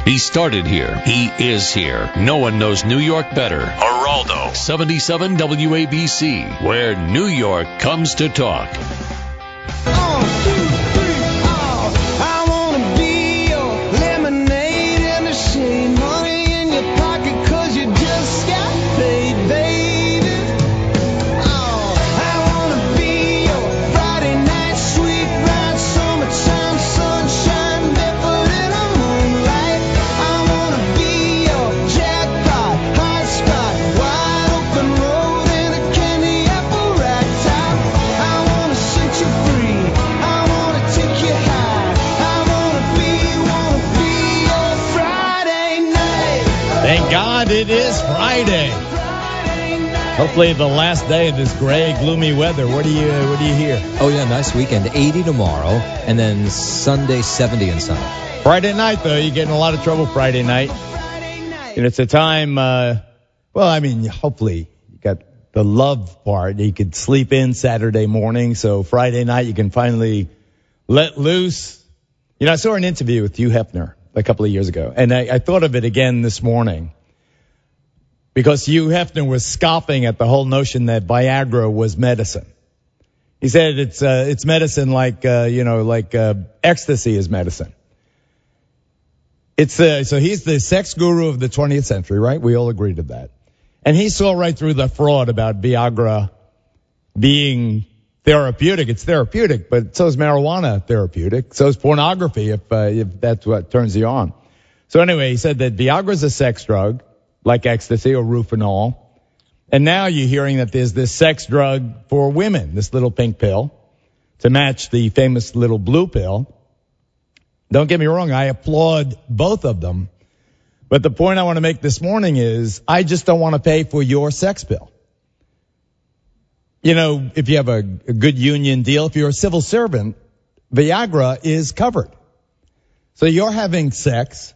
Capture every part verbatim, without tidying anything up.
He started here. He is here. No one knows New York better. Geraldo. seventy-seven W A B C, where New York comes to talk. Oh, two, three, oh. I wanna be your lemonade and a shade. Money in your pocket cause you just got paid, baby. Oh, I wanna be your Friday night sweet ride, summertime sunshine, barefoot in the moonlight. I wanna be your jackpot, hot spot, wide open road in a candy apple rack top. I wanna set you free, I wanna take you high, I wanna be, wanna be your Friday night. Thank God it is Friday. Friday night. Hopefully the last day of this gray, gloomy weather. What do you what do you hear? Oh, yeah, nice weekend. eighty tomorrow, and then Sunday, seventy and sunny. Friday night, though, you get in a lot of trouble Friday night. And it's a time, uh, well, I mean, hopefully you got the love part. You could sleep in Saturday morning, so Friday night you can finally let loose. You know, I saw an interview with Hugh Hefner a couple of years ago, and I, I thought of it again this morning because Hugh Hefner was scoffing at the whole notion that Viagra was medicine. He said it's uh, it's medicine like, uh, you know, like uh, ecstasy is medicine. It's uh, so he's the sex guru of the twentieth century, right? We all agree to that. And he saw right through the fraud about Viagra being therapeutic. It's therapeutic, but so is marijuana therapeutic. So is pornography if, uh, if that's what turns you on. So anyway, he said that Viagra is a sex drug like ecstasy or Rufinol. And now you're hearing that there's this sex drug for women, this little pink pill, to match the famous little blue pill. Don't get me wrong, I applaud both of them. But the point I want to make this morning is I just don't want to pay for your sex pill. You know, if you have a, a good union deal, if you're a civil servant, Viagra is covered. So you're having sex.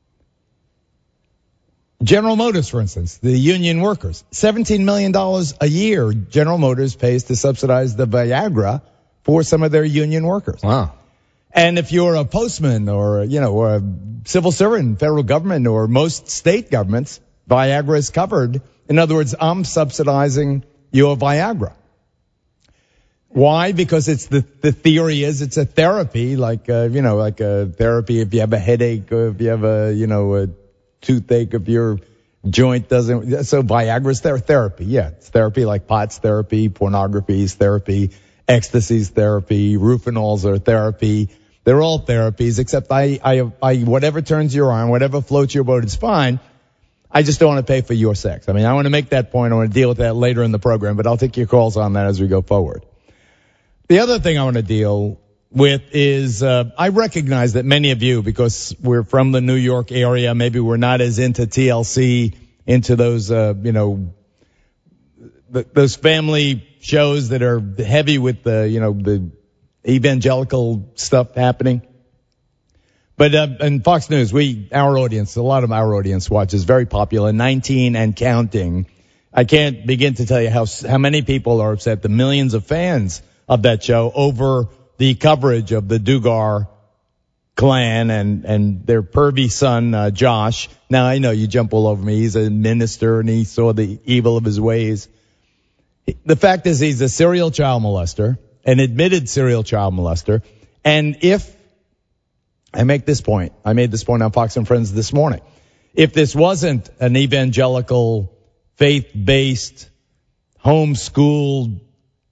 General Motors, for instance, the union workers, seventeen million dollars a year General Motors pays to subsidize the Viagra for some of their union workers. Wow. And if you're a postman or, you know, or a civil servant in federal government or most state governments, Viagra is covered. In other words, I'm subsidizing your Viagra. Why? Because it's the, the theory is it's a therapy, like, uh, you know, like a therapy if you have a headache or if you have a, you know, a toothache, if your joint doesn't. So Viagra's ther- therapy. Yeah, it's therapy like pot's therapy, pornography's therapy, ecstasy's therapy, Rufinol's are therapy. They're all therapies, except I, I, I, whatever turns your on, whatever floats your boat, it's fine. I just don't want to pay for your sex. I mean, I want to make that point. I want to deal with that later in the program, but I'll take your calls on that as we go forward. The other thing I want to deal with is, uh, I recognize that many of you, because we're from the New York area, maybe we're not as into T L C, into those, uh, you know, th- those family shows that are heavy with the, you know, the evangelical stuff happening. But, uh, and Fox News, we, our audience, a lot of our audience watches, very popular, nineteen and counting. I can't begin to tell you how, how many people are upset, the millions of fans of that show over the coverage of the Dugar clan and, and their pervy son, uh, Josh. Now I know you jump all over me. He's a minister and he saw the evil of his ways. The fact is he's a serial child molester, an admitted serial child molester. And if, I make this point, I made this point on Fox and Friends this morning. If this wasn't an evangelical, faith-based, homeschooled,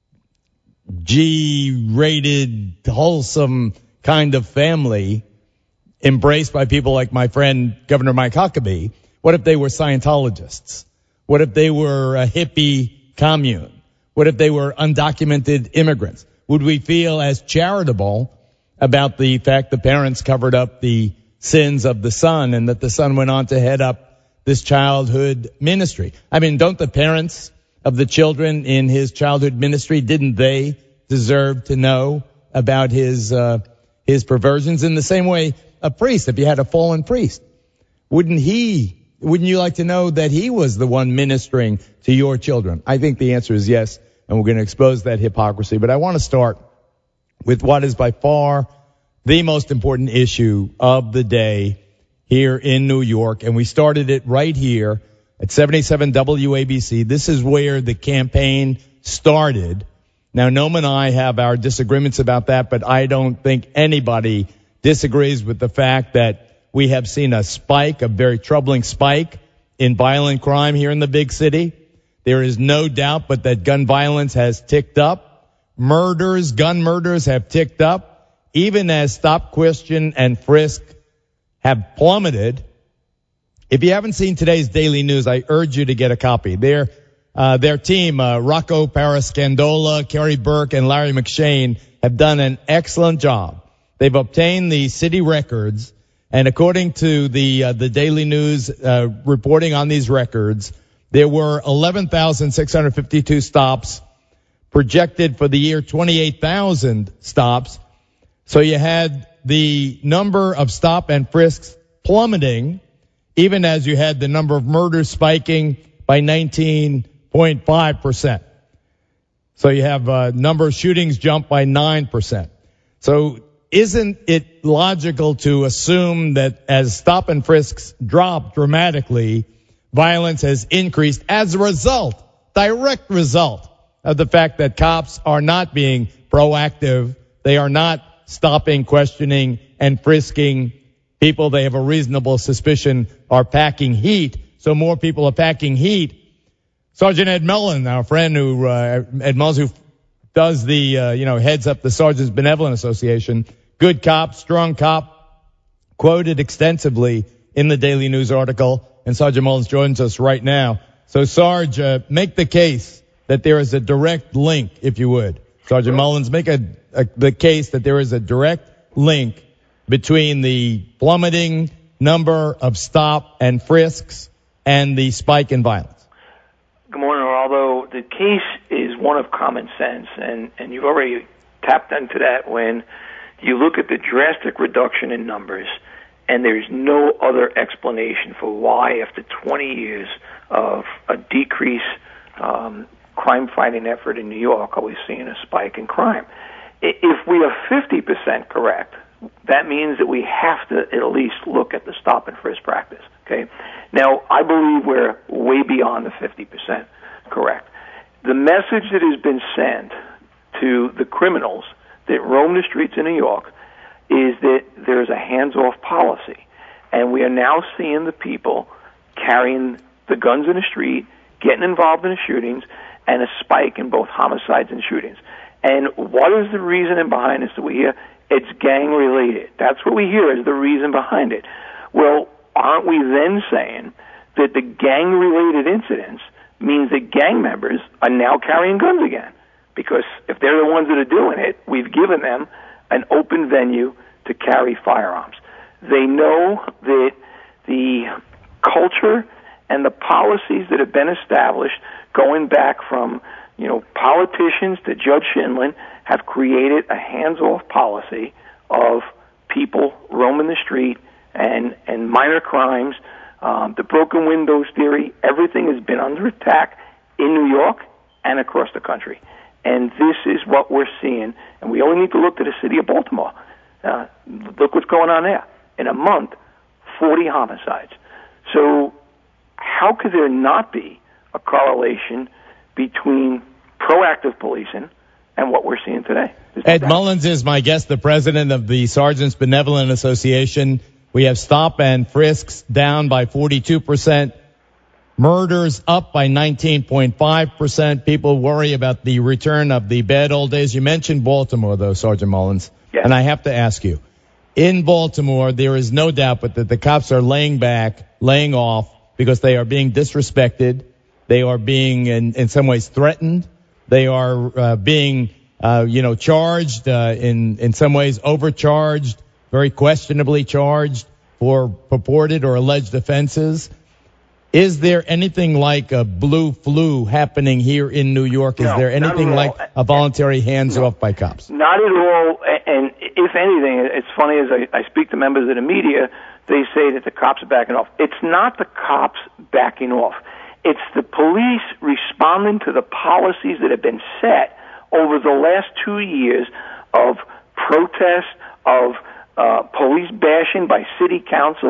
G-rated, wholesome kind of family embraced by people like my friend Governor Mike Huckabee, what if they were Scientologists? What if they were a hippie commune? What if they were undocumented immigrants? Would we feel as charitable about the fact the parents covered up the sins of the son and that the son went on to head up this childhood ministry? I mean, don't the parents of the children in his childhood ministry, didn't they deserve to know about his uh his perversions? In the same way, a priest, if you had a fallen priest, wouldn't he, wouldn't you like to know that he was the one ministering to your children? I think the answer is yes, and we're going to expose that hypocrisy. But I want to start with what is by far the most important issue of the day here in New York, and we started it right here at seventy-seven W A B C. This is where the campaign started. Now, Noam and I have our disagreements about that, but I don't think anybody disagrees with the fact that we have seen a spike, a very troubling spike in violent crime here in the big city. There is no doubt but that gun violence has ticked up. Murders, gun murders have ticked up, even as stop, question, and frisk have plummeted. If you haven't seen today's Daily News, I urge you to get a copy. Their, uh, their team, uh, Rocco Parascandola, Kerry Burke, and Larry McShane have done an excellent job. They've obtained the city records, and according to the, uh, the Daily News, uh, reporting on these records, there were eleven thousand six hundred fifty-two stops projected for the year, twenty-eight thousand stops. So you had the number of stop and frisks plummeting, even as you had the number of murders spiking by nineteen point five percent. So you have a number of shootings jump by nine percent. So isn't it logical to assume that as stop and frisks drop dramatically, violence has increased as a result, direct result of the fact that cops are not being proactive. They are not stopping, questioning, and frisking people they have a reasonable suspicion are packing heat. So more people are packing heat. Sergeant Ed Mullen, our friend who, uh, Ed Mullen, who does the, uh, you know, heads up the Sergeants Benevolent Association, good cop, strong cop, quoted extensively in the Daily News article. And Sergeant Mullins joins us right now. So, Sarge, uh, make the case that there is a direct link, if you would. Sergeant Mullins, make a, a, the case that there is a direct link between the plummeting number of stop and frisks and the spike in violence. Good morning, Geraldo. The case is one of common sense, and, and you've already tapped into that when you look at the drastic reduction in numbers, and there's no other explanation for why, after twenty years of a decrease um, crime-fighting effort in New York, are we seeing a spike in crime? If we are fifty percent correct, that means that we have to at least look at the stop and frisk practice. Okay. Now, I believe we're way beyond the fifty percent correct. The message that has been sent to the criminals that roam the streets in New York is that there's a hands-off policy, and we are now seeing the people carrying the guns in the street, getting involved in the shootings, and a spike in both homicides and shootings. And what is the reason behind this that we hear? It's gang-related. That's what we hear is the reason behind it. Well, aren't we then saying that the gang-related incidents means that gang members are now carrying guns again? Because if they're the ones that are doing it, we've given them an open venue to carry firearms. They know that the culture and the policies that have been established going back from, you know, politicians to Judge Shindlin have created a hands-off policy of people roaming the street and, and minor crimes, um, the broken windows theory. Everything has been under attack in New York and across the country. And this is what we're seeing. And we only need to look to the city of Baltimore. Uh, look what's going on there. In a month, forty homicides. So how could there not be a correlation between proactive policing and what we're seeing today? Ed Mullins is my guest, the president of the Sergeants Benevolent Association. We have stop and frisks down by forty-two percent. Murders up by nineteen point five percent. People worry about the return of the bad old days. You mentioned Baltimore, though, Sergeant Mullins. Yes. And I have to ask you, in Baltimore, there is no doubt but that the cops are laying back, laying off, because they are being disrespected. They are being, in, in some ways, threatened. They are uh, being, uh, you know, charged, uh, in, in some ways overcharged, very questionably charged for purported or alleged offenses. Is there anything like a blue flu happening here in New York? Is no, there anything like a voluntary hands-off no, by cops? Not at all. And if anything, it's funny, as I, I speak to members of the media, they say that the cops are backing off. It's not the cops backing off. It's the police responding to the policies that have been set over the last two years of protest, of uh, police bashing by city council,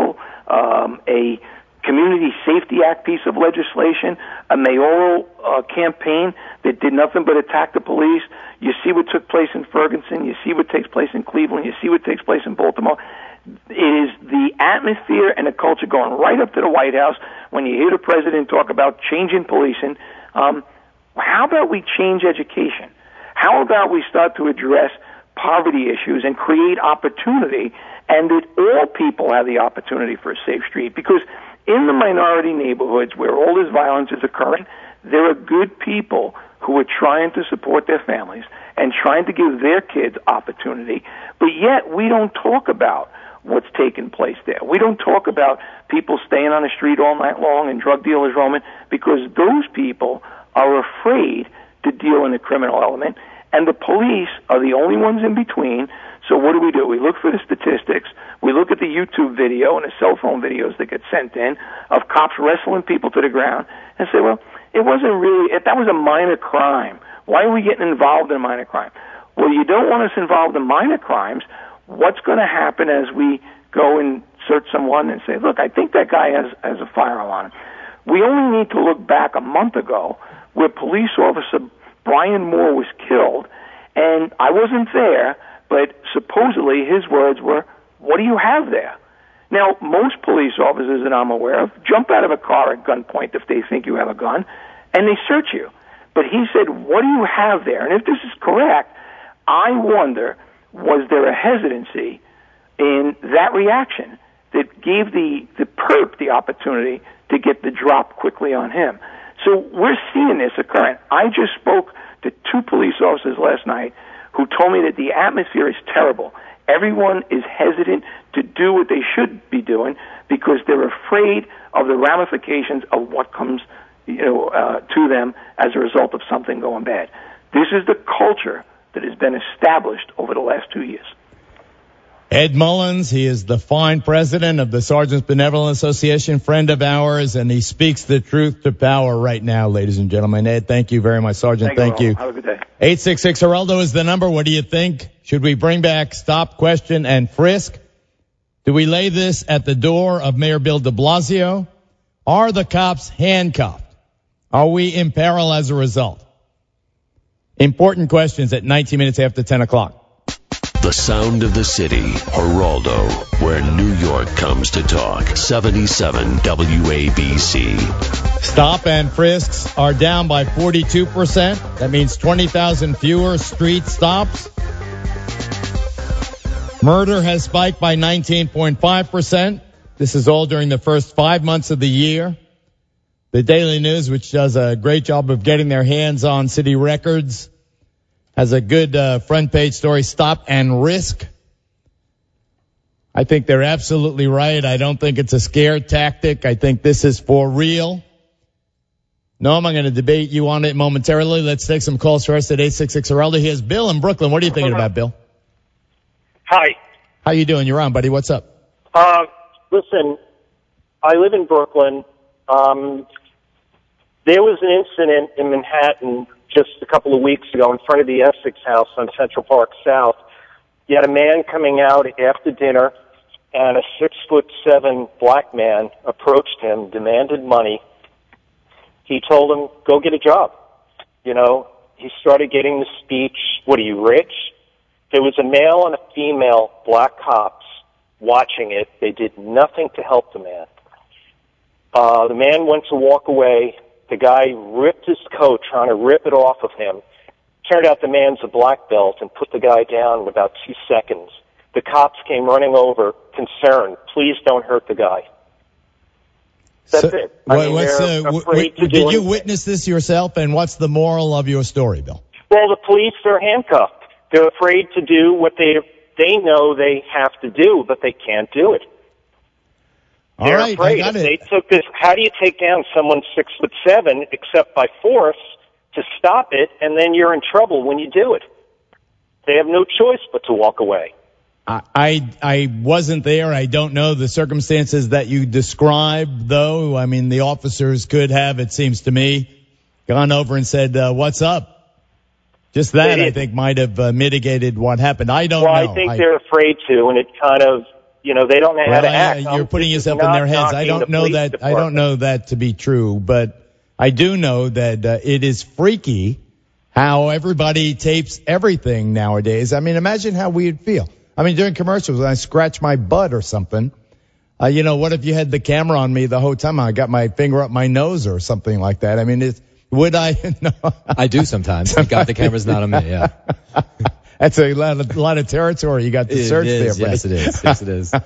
um, a Community Safety Act piece of legislation, a mayoral uh, campaign that did nothing but attack the police. You see what took place in Ferguson. You see what takes place in Cleveland. You see what takes place in Baltimore. It is the atmosphere and the culture going right up to the White House when you hear the president talk about changing policing. Um, how about we change education? How about we start to address poverty issues and create opportunity, and that all people have the opportunity for a safe street? Because in the minority neighborhoods where all this violence is occurring, there are good people who are trying to support their families and trying to give their kids opportunity, but yet we don't talk about what's taking place there. We don't talk about people staying on the street all night long and drug dealers roaming, because those people are afraid to deal in the criminal element, and the police are the only ones in between. So what do we do? We look for the statistics. We look at the YouTube video and the cell phone videos that get sent in of cops wrestling people to the ground and say, well, it wasn't really, that was a minor crime. Why are we getting involved in a minor crime? Well, you don't want us involved in minor crimes. What's going to happen as we go and search someone and say, look, I think that guy has, has a firearm on him? We only need to look back a month ago where police officer Brian Moore was killed, and I wasn't there, but supposedly his words were, what do you have there? Now, most police officers that I'm aware of jump out of a car at gunpoint if they think you have a gun, and they search you. But he said, what do you have there? And if this is correct, I wonder, was there a hesitancy in that reaction that gave the, the perp the opportunity to get the drop quickly on him? So we're seeing this occurring. I just spoke to two police officers last night who told me that the atmosphere is terrible. Everyone is hesitant to do what they should be doing because they're afraid of the ramifications of what comes, you know, uh, to them as a result of something going bad. This is the culture that has been established over the last two years. Ed Mullins, he is the fine president of the Sergeants Benevolent Association, friend of ours, and he speaks the truth to power right now, ladies and gentlemen. Ed, thank you very much, Sergeant. Thank, thank you. you. Have a good day. eight six six Geraldo is the number. What do you think? Should we bring back stop, question, and frisk? Do we lay this at the door of Mayor Bill de Blasio? Are the cops handcuffed? Are we in peril as a result? Important questions at nineteen minutes after ten o'clock. The sound of the city, Geraldo, where New York comes to talk. seventy-seven W A B C. Stop and frisks are down by forty-two percent. That means twenty thousand fewer street stops. Murder has spiked by nineteen point five percent. This is all during the first five months of the year. The Daily News, which does a great job of getting their hands on city records, has a good uh, front page story, Stop and Risk. I think they're absolutely right. I don't think it's a scare tactic. I think this is for real. Noam, I'm going to debate you on it momentarily. Let's take some calls first at eight six six Geraldo. Here's Bill in Brooklyn. What are you thinking about, Bill? Hi. How you doing? You're on, buddy. What's up? Uh, listen, I live in Brooklyn. Um, there was an incident in Manhattan just a couple of weeks ago in front of the Essex House on Central Park South. You had a man coming out after dinner, and a six-foot-seven black man approached him, demanded money. He told him, go get a job. You know, he started getting the speech, what are you, rich? There was a male and a female black cops watching it. They did nothing to help the man. Uh, the man went to walk away. The guy ripped his coat, trying to rip it off of him. Turned out the man's a black belt and put the guy down in about two seconds. The cops came running over, concerned. Please don't hurt the guy. That's so, it. I mean, what's, they're uh, afraid w- to did do you anything. witness this yourself, and what's the moral of your story, Bill? Well, the police are handcuffed. They're afraid to do what they they know they have to do, but they can't do it. All They're right, afraid. I got If it. they took this, how do you take down someone six foot seven except by force to stop it, and then you're in trouble when you do it? They have no choice but to walk away. I, I I wasn't there. I don't know the circumstances that you described, though. I mean, the officers could have, it seems to me, gone over and said, uh, what's up? Just that, I think, might have uh, mitigated what happened. I don't well, know. I think I, they're afraid to, and it kind of, You know, they don't know how Well, to I- act. you're I'm putting just yourself in not their heads. I knocking don't the know police that. I department. don't know that to be true, but I do know that uh, it is freaky how everybody tapes everything nowadays. I mean, imagine how we'd feel. I mean, during commercials, when I scratch my butt or something, uh, you know, what if you had the camera on me the whole time? I got my finger up my nose or something like that. I mean, it's, would I? No. I do sometimes. Thank God the camera's not on me. Yeah. That's a lot of, lot of territory you got to It search is. there, buddy. Yes, it is. Yes, it is.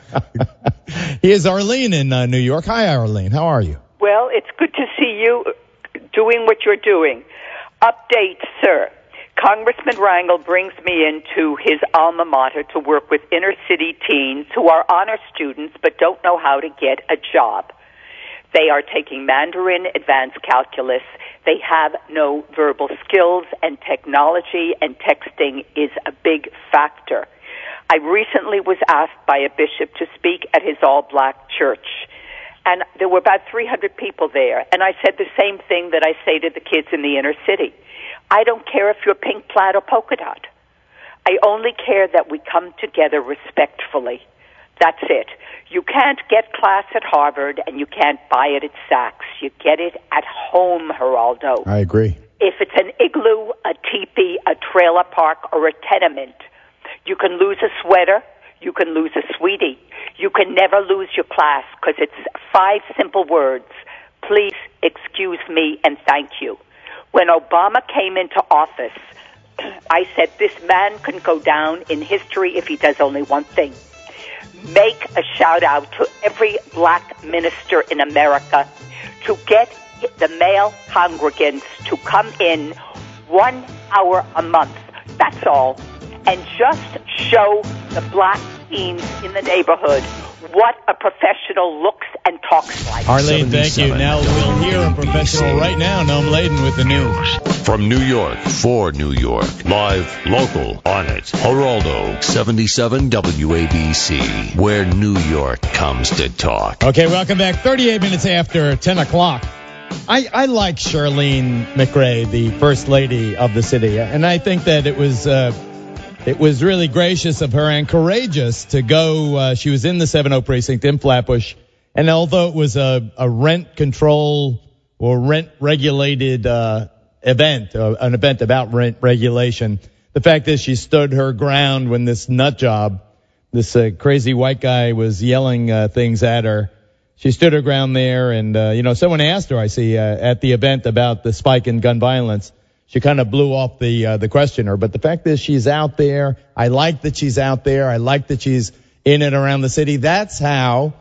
Here's Arlene in uh, New York. Hi, Arlene. How are you? Well, it's good to see you doing what you're doing. Update, sir. Congressman Rangel brings me into his alma mater to work with inner city teens who are honor students but don't know how to get a job. They are taking Mandarin, advanced calculus. They have no verbal skills, and technology and texting is a big factor. I recently was asked by a bishop to speak at his all-black church, and there were about three hundred people there, and I said the same thing that I say to the kids in the inner city. I don't care if you're pink, plaid, or polka dot. I only care that we come together respectfully. That's it. You can't get class at Harvard, and you can't buy it at Saks. You get it at home, Geraldo. I agree. If it's an igloo, a teepee, a trailer park, or a tenement, you can lose a sweater, you can lose a sweetie. You can never lose your class because it's five simple words. Please excuse me and thank you. When Obama came into office, I said this man can go down in history if he does only one thing. Make a shout out to every black minister in America to get the male congregants to come in one hour a month. That's all. And just show the black teens in the neighborhood what a professional looks and talks like. Arlene, thank you. Now we'll hear a professional right now, Noam Laden, with the news. From New York, for New York, live, local, on it. Geraldo, seventy-seven W A B C, where New York comes to talk. Okay, welcome back. thirty-eight minutes after ten o'clock. I, I like Charlene McRae, the first lady of the city, and I think that it was uh, it was really gracious of her and courageous to go. Uh, she was in the seven oh precinct in Flatbush, and although it was a, a rent control or rent regulated uh, event, uh, an event about rent regulation, the fact is she stood her ground when this nut job, this uh, crazy white guy, was yelling uh, things at her. She stood her ground there, and, uh, you know, someone asked her, I see, uh, at the event about the spike in gun violence. She kind of blew off the uh, the questioner. But the fact is she's out there. I like that she's out there. I like that she's in and around the city. That's how,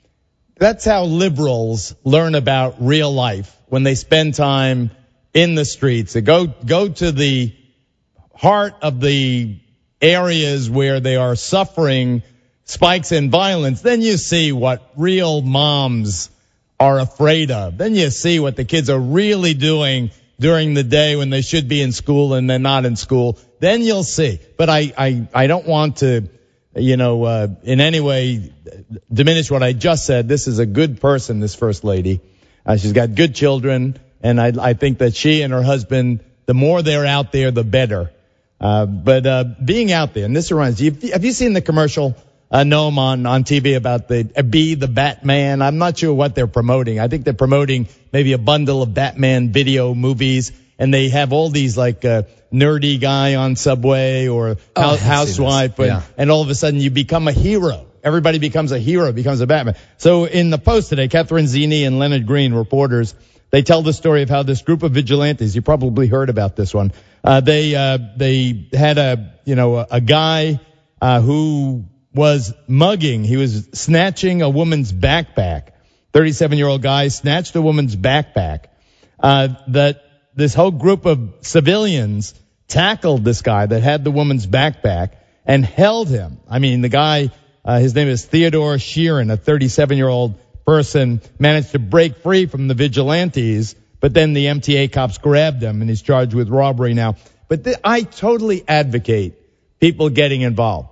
that's how liberals learn about real life, when they spend time in the streets. They go, go to the heart of the areas where they are suffering spikes in violence. Then you see what real moms are afraid of. Then you see what the kids are really doing during the day when they should be in school and they're not in school. Then you'll see. But I, I, I don't want to, you know, uh, in any way diminish what I just said. This is a good person, this first lady. Uh, she's got good children, and I, I think that she and her husband, the more they're out there, the better. Uh, but, uh, being out there, and this reminds you, have you seen the commercial, uh, Noam on, on T V about the, uh, Be the Batman? I'm not sure what they're promoting. I think they're promoting maybe a bundle of Batman video movies, and they have all these like, uh, nerdy guy on Subway or Oh, house, I've seen housewife, this. and, Yeah. and all of a sudden you become a hero. Everybody becomes a hero, becomes a Batman. So in the Post today, Catherine Zini and Leonard Green, reporters, they tell the story of how this group of vigilantes, you probably heard about this one, uh, they, uh, they had a, you know, a, a guy, uh, who was mugging. He was snatching a woman's backpack. thirty-seven-year-old guy snatched a woman's backpack. Uh, that this whole group of civilians tackled this guy that had the woman's backpack and held him. I mean, the guy, uh, his name is Theodore Sheeran, a thirty-seven-year-old person, managed to break free from the vigilantes, but then the M T A cops grabbed him and he's charged with robbery now. But th- I totally advocate people getting involved.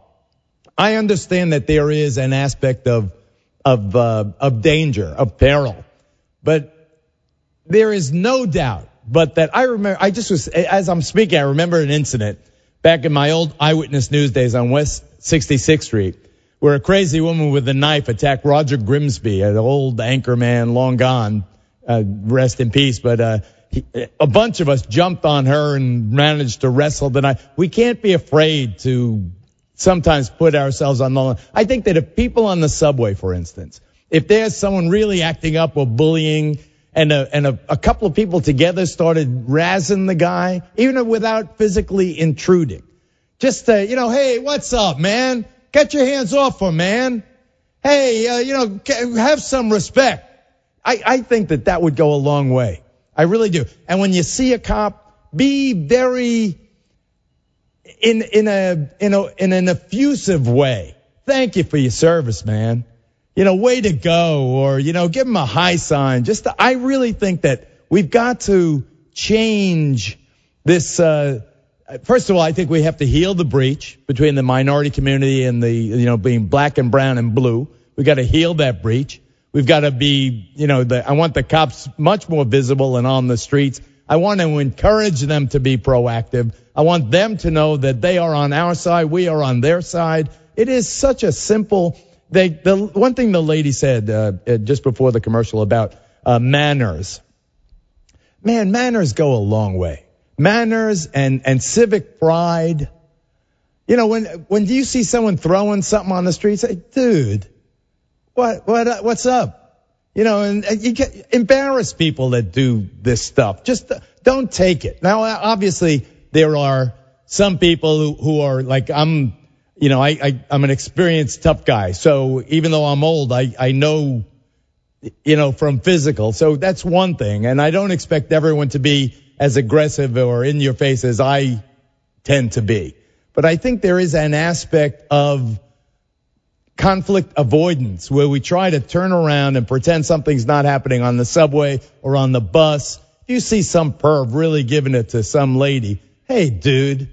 I understand that there is an aspect of, of, uh, of danger, of peril, but there is no doubt but that I remember, I just was, as I'm speaking, I remember an incident back in my old Eyewitness News days on West sixty-sixth Street, where a crazy woman with a knife attacked Roger Grimsby, an old anchor man, long gone, uh, rest in peace. But uh, he, a bunch of us jumped on her and managed to wrestle the knife. We can't be afraid to sometimes put ourselves on the line. I think that if people on the subway, for instance, if there's someone really acting up or bullying, and a, and a, a couple of people together started razzing the guy, even without physically intruding, just to, you know, hey, what's up, man? Get your hands off her, man. Hey, uh, you know, have some respect. I, I think that that would go a long way. I really do. And when you see a cop, be very in in a in a in an effusive way. Thank you for your service, man. You know, way to go, or you know, give him a high sign. Just to, I really think that we've got to change this. Uh, first of all, I think we have to heal the breach between the minority community and the, you know, being black and brown and blue. We've got to heal that breach. We've got to be, you know, the, I want the cops much more visible and on the streets. I want to encourage them to be proactive. I want them to know that they are on our side. We are on their side. It is such a simple. They, the one thing the lady said uh, just before the commercial about uh, manners. Man, manners go a long way. Manners and, and civic pride. You know, when when you see someone throwing something on the street, say, dude, what what what's up? You know, and, and you get, embarrass people that do this stuff. Just don't take it. Now, obviously, there are some people who, who are like, I'm, you know, I, I I'm an experienced tough guy. So even though I'm old, I I know, you know, from physical. So that's one thing. And I don't expect everyone to be as aggressive or in your face as I tend to be. But I think there is an aspect of conflict avoidance where we try to turn around and pretend something's not happening on the subway or on the bus. If you see some perv really giving it to some lady, hey, dude,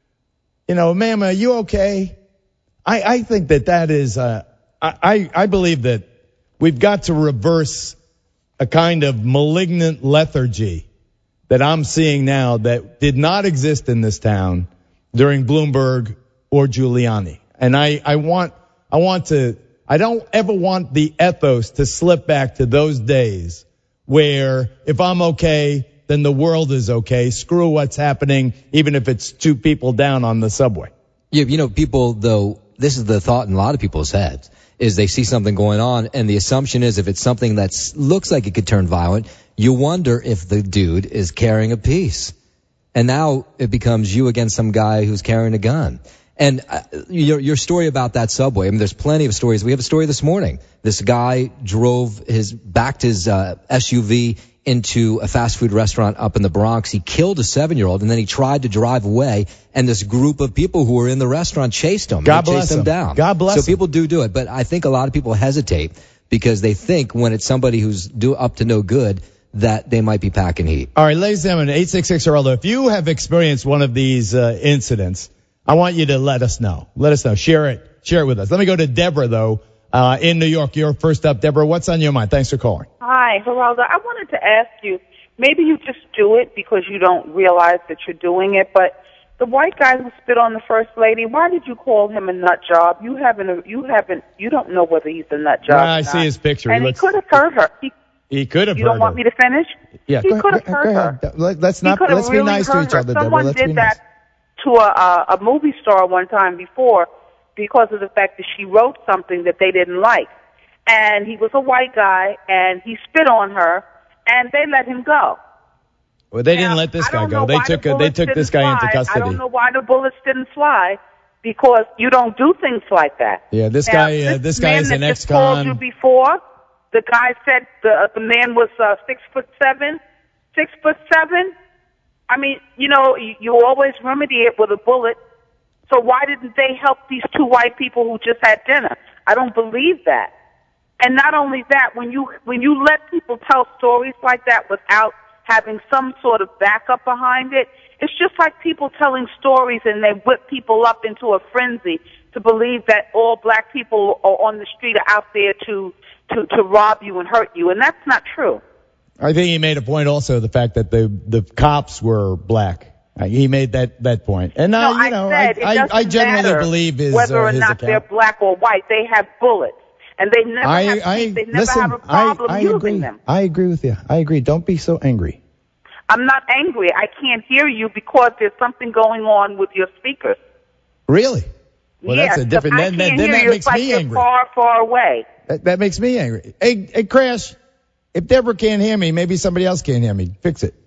you know, ma'am, are you okay? I, I think that that is, uh, I, I believe that we've got to reverse a kind of malignant lethargy that I'm seeing now that did not exist in this town during Bloomberg or Giuliani. And I, I want, I want to, I don't ever want the ethos to slip back to those days where if I'm okay, then the world is okay. Screw what's happening, even if it's two people down on the subway. Yeah, you know, people, though, this is the thought in a lot of people's heads, is they see something going on, and the assumption is if it's something that looks like it could turn violent, you wonder if the dude is carrying a piece. And now it becomes you against some guy who's carrying a gun. And uh, your, your story about that subway, I mean, there's plenty of stories. We have a story this morning. This guy drove his, backed his uh, S U V into a fast food restaurant up in the Bronx. He killed a seven-year-old, and then he tried to drive away, and this group of people who were in the restaurant chased him. God they bless chased him him down. God bless So him. people do do it, but I think a lot of people hesitate because they think when it's somebody who's do, up to no good that they might be packing heat. All right, ladies and gentlemen, eight six six Geraldo, if you have experienced one of these uh, incidents, I want you to let us know. Let us know. Share it. Share it with us. Let me go to Deborah, though, uh, in New York. You're first up. Deborah, what's on your mind? Thanks for calling. Hi, Geraldo. I wanted to ask you, maybe you just do it because you don't realize that you're doing it, but the white guy who spit on the first lady, why did you call him a nut job? You haven't, you haven't, you don't know whether he's a nut job. Well, I or see not. his picture. And he he looks, could have hurt her. He, he could have you hurt don't want her. me to finish? Yeah, he go could have ahead, hurt go her. ahead. Let, let's He not, could have let's really be nice hurt to each her. other, Deborah. Someone Let's did be that nice. to a, a, a movie star one time before because of the fact that she wrote something that they didn't like. And he was a white guy, and he spit on her, and they let him go. Well, they Now, didn't let this I guy don't go. know They why took the uh, they bullets took this didn't guy into fly. custody. I don't know why the bullets didn't fly because you don't do things like that. Yeah, this Now, guy uh, this guy man is an that just called you ex-con. before, the guy said the uh, the man was uh, six foot seven, six foot seven. I mean, you know, you, you always remedy it with a bullet. So why didn't they help these two white people who just had dinner? I don't believe that. And not only that, when you when you let people tell stories like that without having some sort of backup behind it, it's just like people telling stories and they whip people up into a frenzy to believe that all black people are on the street are out there to to to rob you and hurt you, and that's not true. I think he made a point also, the fact that the the cops were black. Uh, he made that, that point. And uh, No, you I know, said it I, I, doesn't I generally matter believe his, whether uh, or his not account. they're black or white. They have bullets, and they never I, have I, they never listen, have a problem I, I using agree. them. I agree with you. I agree. Don't be so angry. I'm not angry. I can't hear you because there's something going on with your speakers. Really? Well, yes, that's a different. I Then, can't then, then hear that you. makes It's like me you're angry. far, far away. That, that makes me angry. Hey, hey, Crash, if Deborah can't hear me, maybe somebody else can't hear me. Fix it.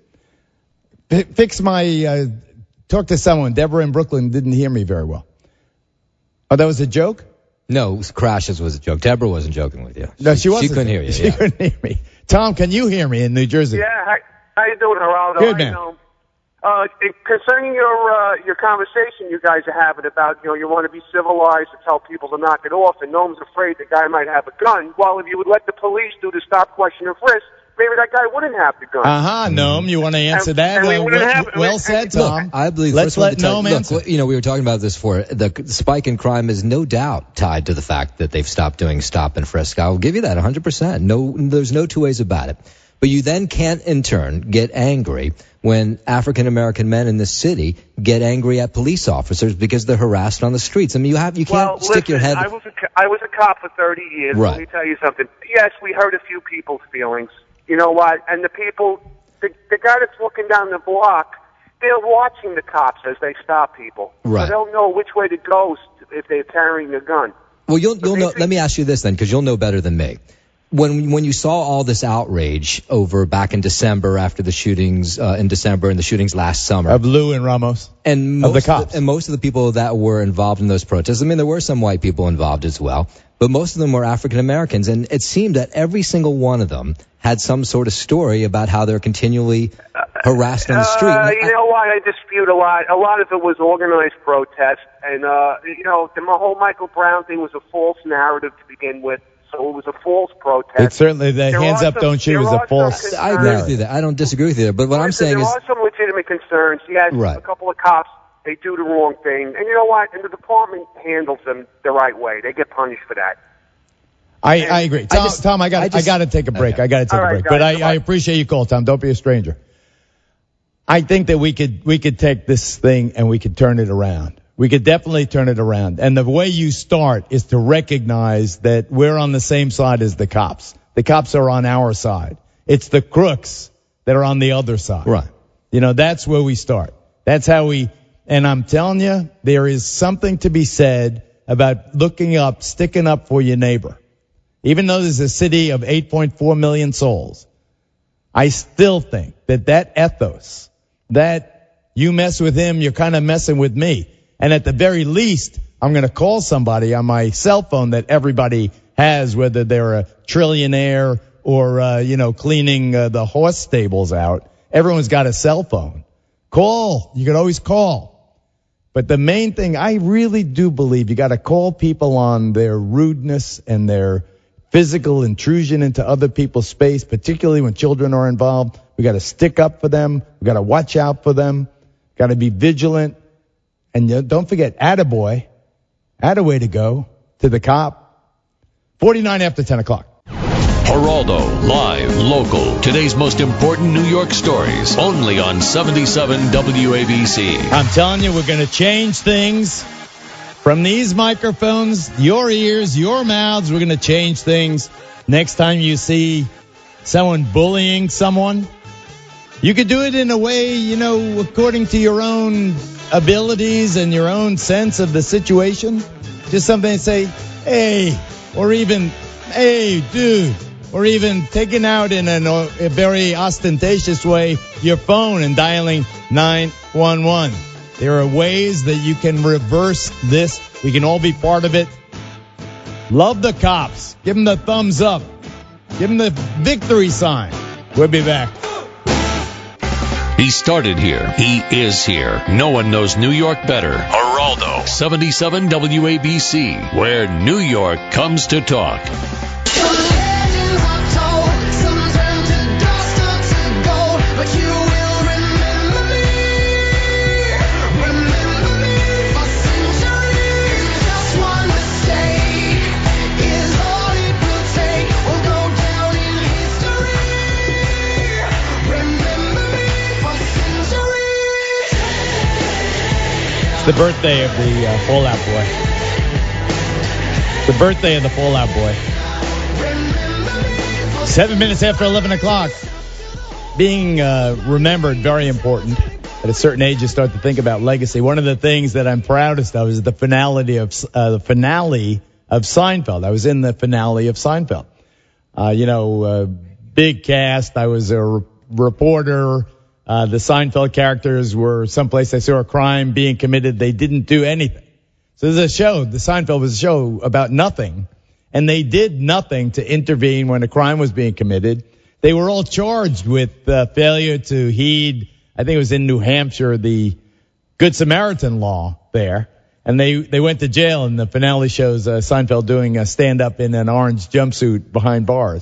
F- fix my, uh, talk to someone. Deborah in Brooklyn didn't hear me very well. Oh, that was a joke? No, crashes was a joke. Deborah wasn't joking with you. No, she wasn't. She couldn't hear you. She yeah. couldn't hear me. Tom, can you hear me in New Jersey? Yeah, how, how you doing, Geraldo? Good, I man. know. Uh, concerning your uh, your conversation you guys are having about, you know, you want to be civilized to tell people to knock it off, and no one's afraid the guy might have a gun. Well, if you would let the police do the stop, question, and frisk, maybe that guy wouldn't have the gun. Uh-huh, Noam, you want to answer And- that? and we Uh, wouldn't well, have- well and- said, Look, Tom. I believe Let's first one let to tell- Noam look, answer. what- you know, we were talking about this before. The spike in crime is no doubt tied to the fact that they've stopped doing stop and frisk. I'll give you that one hundred percent. No, there's no two ways about it. But you then can't, in turn, get angry when African American men in the city get angry at police officers because they're harassed on the streets. I mean, you have you can't Well, stick listen, your head. I was a, co- I was a cop for thirty years. Right. Let me tell you something. Yes, we hurt a few people's feelings. You know what? And the people, the, the guy that's looking down the block, they're watching the cops as they stop people. Right. So they'll know which way to go if they're carrying a gun. Well, you'll you'll know. basically- Let me ask you this then, because you'll know better than me. When when you saw all this outrage over back in December after the shootings uh, in December and the shootings last summer, Of Lou and Ramos. and of most the cops. and most of the people that were involved in those protests, I mean, there were some white people involved as well, but most of them were African Americans, and it seemed that every single one of them had some sort of story about how they're continually harassed on the street. Uh, And you I- know what? I dispute a lot. A lot of it was organized protest, and uh, you know, the whole Michael Brown thing was a false narrative to begin with. So it was a false protest. It's certainly the There hands are up, some- don't shoot there was a are some false concerns. I agree with you there. I don't disagree with you there. But what I'm Listen, saying there is, are some legitimate concerns. Yes, Right. a couple of cops, they do the wrong thing, and you know what? And the department handles them the right way. They get punished for that. I, I agree. Tom, just- Tom, I got I I, just- got to take a break. Okay. I got to take All a right, break. guys, but I, goodbye. I appreciate you call, Tom. Don't be a stranger. I think that we could we could take this thing and we could turn it around. We could definitely turn it around. And the way you start is to recognize that we're on the same side as the cops. The cops are on our side. It's the crooks that are on the other side. Right. You know, that's where we start. That's how we, and I'm telling you, there is something to be said about looking up, sticking up for your neighbor. Even though there's a city of eight point four million souls, I still think that that ethos, that you mess with him, you're kind of messing with me. And at the very least, I'm going to call somebody on my cell phone that everybody has, whether they're a trillionaire or, uh, you know, cleaning uh, the horse stables out. Everyone's got a cell phone. Call. You can always call. But the main thing, I really do believe you got to call people on their rudeness and their physical intrusion into other people's space, particularly when children are involved. We got to stick up for them. We got to watch out for them. Got to be vigilant. And you know, don't forget, attaboy, attaway to go to the cop. forty-nine after ten o'clock. Geraldo, live, local. Today's most important New York stories. Only on seventy-seven W A B C. I'm telling you, we're going to change things from these microphones, your ears, your mouths. We're going to change things. Next time you see someone bullying someone, you could do it in a way, you know, according to your own abilities and your own sense of the situation. Just something to say, hey, or even, hey, dude, or even taking out in an, a very ostentatious way your phone and dialing nine one one. There are ways that you can reverse this. We can all be part of it. Love the cops. Give them the thumbs up. Give them the victory sign. We'll be back. He started here. He is here. No one knows New York better. Geraldo, seventy-seven W A B C, where New York comes to talk. the birthday of the uh, Fallout Boy. The birthday of the Fallout Boy. Seven minutes after eleven o'clock. Being uh, remembered, very important. At a certain age, you start to think about legacy. One of the things that I'm proudest of is the finale of uh, the finale of Seinfeld. I was in the finale of Seinfeld. Uh, you know, uh, big cast. I was a re- reporter. Uh, the Seinfeld characters were someplace they saw a crime being committed. They didn't do anything. So there's a show. The Seinfeld was a show about nothing. And they did nothing to intervene when a crime was being committed. They were all charged with uh, failure to heed, I think it was in New Hampshire, the Good Samaritan law there. And they, they went to jail, and the finale shows uh, Seinfeld doing a stand-up in an orange jumpsuit behind bars.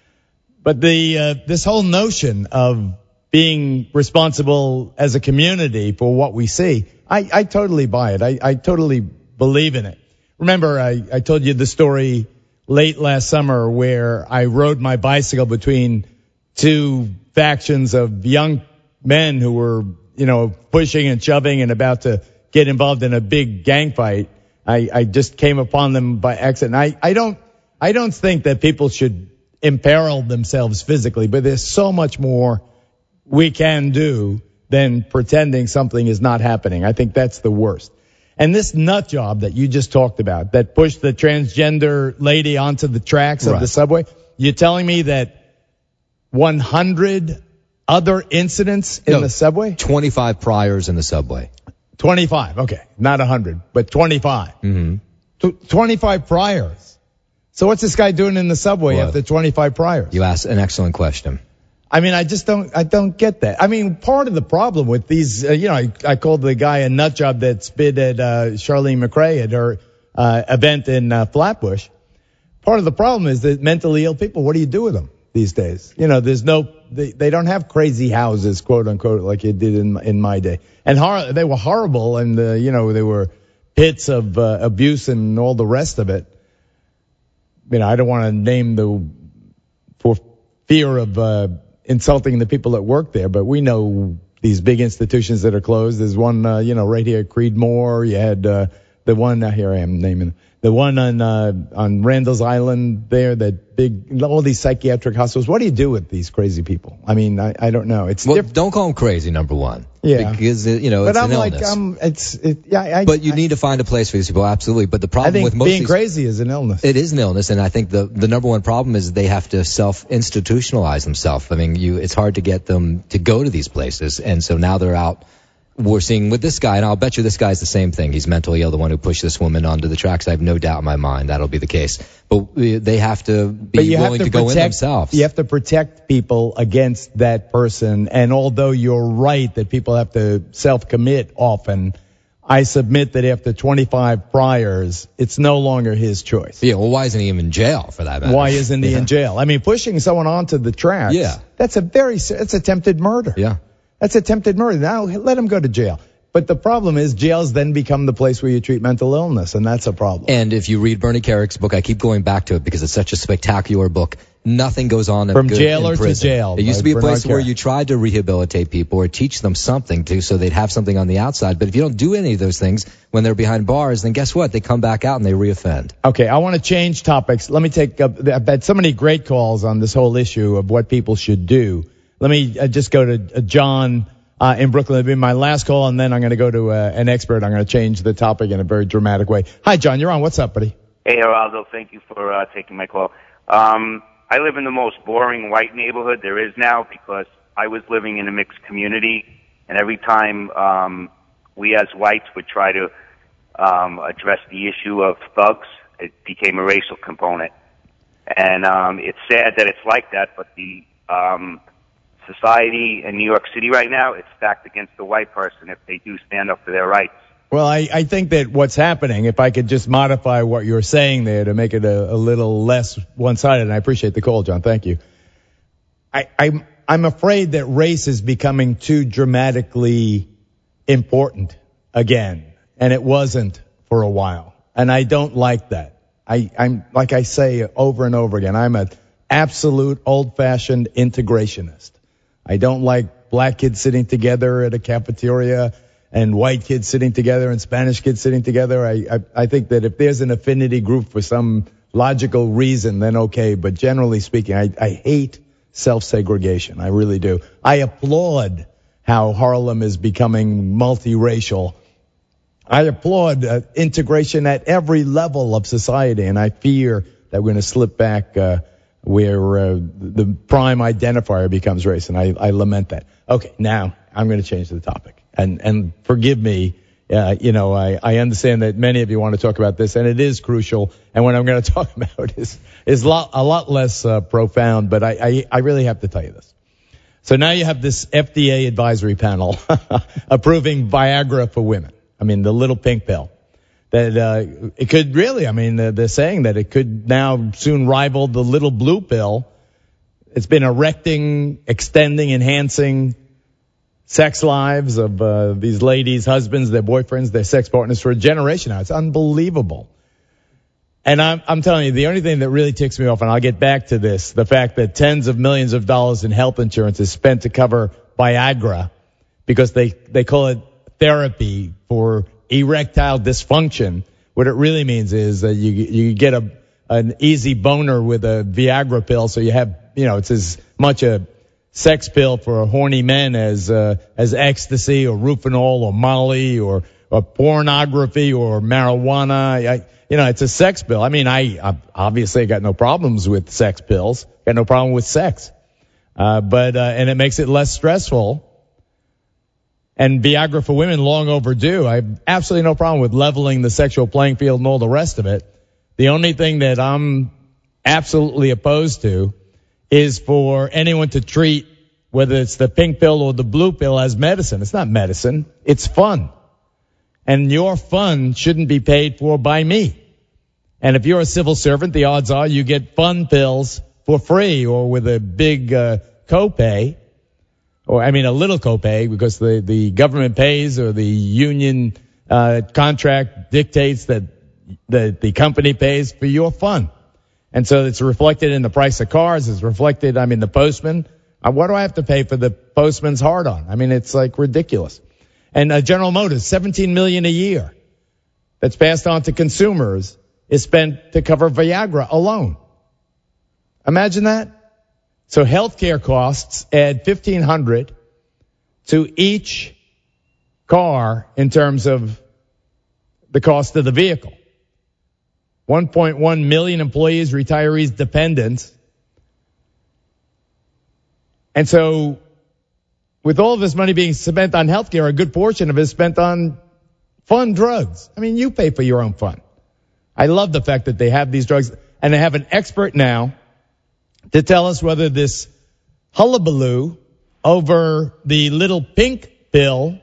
But the uh, this whole notion of being responsible as a community for what we see, I, I totally buy it. I, I totally believe in it. Remember, I, I told you the story late last summer where I rode my bicycle between two factions of young men who were, you know, pushing and shoving and about to get involved in a big gang fight. I, I just came upon them by accident. I, I don't, I don't think that people should imperil themselves physically, but there's so much more we can do than pretending something is not happening. I think that's the worst. And this nut job that you just talked about, that pushed the transgender lady onto the tracks of Right. the subway, you're telling me that one hundred other incidents in No, the subway? twenty-five priors in the subway. twenty-five, okay. Not one hundred, but twenty-five. Mm-hmm. Tw- twenty-five priors. So what's this guy doing in the subway What? after twenty-five priors? You asked an excellent question. I mean, I just don't, I don't get that. I mean, part of the problem with these, uh, you know, I, I called the guy a nut job that spit at, uh, Charlene McRae at her, uh, event in, uh, Flatbush. Part of the problem is that mentally ill people, what do you do with them these days? You know, there's no, they, they don't have crazy houses, quote unquote, like you did in, in my day. And hor- they were horrible, and, uh, you know, they were pits of, uh, abuse and all the rest of it. You know, I don't want to name the, for fear of, uh, insulting the people that work there, but we know these big institutions that are closed. There's one, uh, you know, right here, Creedmoor. You had uh, the one, uh, here I am naming, the one on uh, on Randall's Island there, that big, all these psychiatric hospitals. What do you do with these crazy people? I mean, I, I don't know. It's Well, different. don't call them crazy, number one. Yeah. Because, uh, you know, But it's I'm an like, illness. um, it's, it, yeah, I, but you I, need to find a place for these people, absolutely. But the I problem think with most being of these, crazy is an illness. it is an illness, and I think the the number one problem is they have to self-institutionalize themselves. I mean, you it's hard to get them to go to these places, and so now they're out. We're seeing with this guy, and I'll bet you this guy's the same thing. He's mentally ill, the one who pushed this woman onto the tracks. I have no doubt in my mind that'll be the case. But they have to be But you willing have to, to go protect, in themselves. You have to protect people against that person. And although you're right that people have to self-commit often, I submit that after twenty-five priors, it's no longer his choice. Yeah, well, why isn't he even in jail for that matter? Why isn't he Yeah. in jail? I mean, pushing someone onto the tracks, Yeah. that's a very, that's attempted murder. Yeah. That's attempted murder. Now, let him go to jail. But the problem is jails then become the place where you treat mental illness, and that's a problem. And if you read Bernie Kerrick's book, I keep going back to it because it's such a spectacular book. Nothing goes on From good jailer in to prison. jail It used by to be a Bernard place where Kerrick. you tried to rehabilitate people or teach them something to, so they'd have something on the outside. But if you don't do any of those things when they're behind bars, then guess what? They come back out and they reoffend. Okay, I want to change topics. Let me take up, I've had so many great calls on this whole issue of what people should do. Let me uh, just go to uh, John uh, in Brooklyn. It'll be my last call, and then I'm going to go to uh, an expert. I'm going to change the topic in a very dramatic way. Hi, John. You're on. What's up, buddy? Hey, Geraldo. Thank you for uh, taking my call. Um, I live in the most boring white neighborhood there is now because I was living in a mixed community, and every time um, we as whites would try to um, address the issue of thugs, it became a racial component. And um, it's sad that it's like that, but the um, society in New York City right now, it's stacked against the white person if they do stand up for their rights. Well, I, I think that what's happening, if I could just modify what you're saying there to make it a, a little less one-sided, and I appreciate the call, John. Thank you. I, I'm, I'm afraid that race is becoming too dramatically important again, and it wasn't for a while. And I don't like that. I, I'm, like I say over and over again, I'm an absolute old-fashioned integrationist. I don't like black kids sitting together at a cafeteria and white kids sitting together and Spanish kids sitting together. I, I, I think that if there's an affinity group for some logical reason, then okay. But generally speaking, I, I hate self-segregation. I really do. I applaud how Harlem is becoming multiracial. I applaud uh, integration at every level of society, and I fear that we're going to slip back uh, where uh, the prime identifier becomes race, and I, I lament that. Okay, now I'm going to change the topic, and and forgive me. Uh, you know, I, I understand that many of you want to talk about this, and it is crucial. And what I'm going to talk about is is lot, a lot less uh, profound, but I, I I really have to tell you this. So now you have this F D A advisory panel approving Viagra for women. I mean, the little pink pill. That uh, it could really, I mean, uh, they're saying that it could now soon rival the little blue pill. It's been erecting, extending, enhancing sex lives of uh, these ladies' husbands, their boyfriends, their sex partners for a generation now. It's unbelievable. And I'm, I'm telling you, the only thing that really ticks me off, and I'll get back to this, the fact that tens of millions of dollars in health insurance is spent to cover Viagra because they, they call it therapy for erectile dysfunction. What it really means is that you you get a an easy boner with a Viagra pill, so you have, you know, it's as much a sex pill for horny men as uh, as ecstasy or Rufinol or Molly or, or pornography or marijuana. I, you know, it's a sex pill. I mean, I, I obviously got no problems with sex pills. Got no problem with sex, uh, but uh, and it makes it less stressful. And Viagra for women, long overdue. I have absolutely no problem with leveling the sexual playing field and all the rest of it. The only thing that I'm absolutely opposed to is for anyone to treat, whether it's the pink pill or the blue pill, as medicine. It's not medicine. It's fun. And your fun shouldn't be paid for by me. And if you're a civil servant, the odds are you get fun pills for free or with a big uh, copay. Or, I mean, a little copay because the, the government pays or the union uh, contract dictates that the, the company pays for your fun. And so it's reflected in the price of cars. It's reflected, I mean, the postman. Uh, what do I have to pay for the postman's hard-on? I mean, it's like ridiculous. And uh, General Motors, seventeen million dollars a year that's passed on to consumers is spent to cover Viagra alone. Imagine that. So healthcare costs add fifteen hundred dollars to each car in terms of the cost of the vehicle. one point one million employees, retirees, dependents. And so with all of this money being spent on healthcare, a good portion of it is spent on fun drugs. I mean, you pay for your own fun. I love the fact that they have these drugs, and they have an expert now to tell us whether this hullabaloo over the little pink pill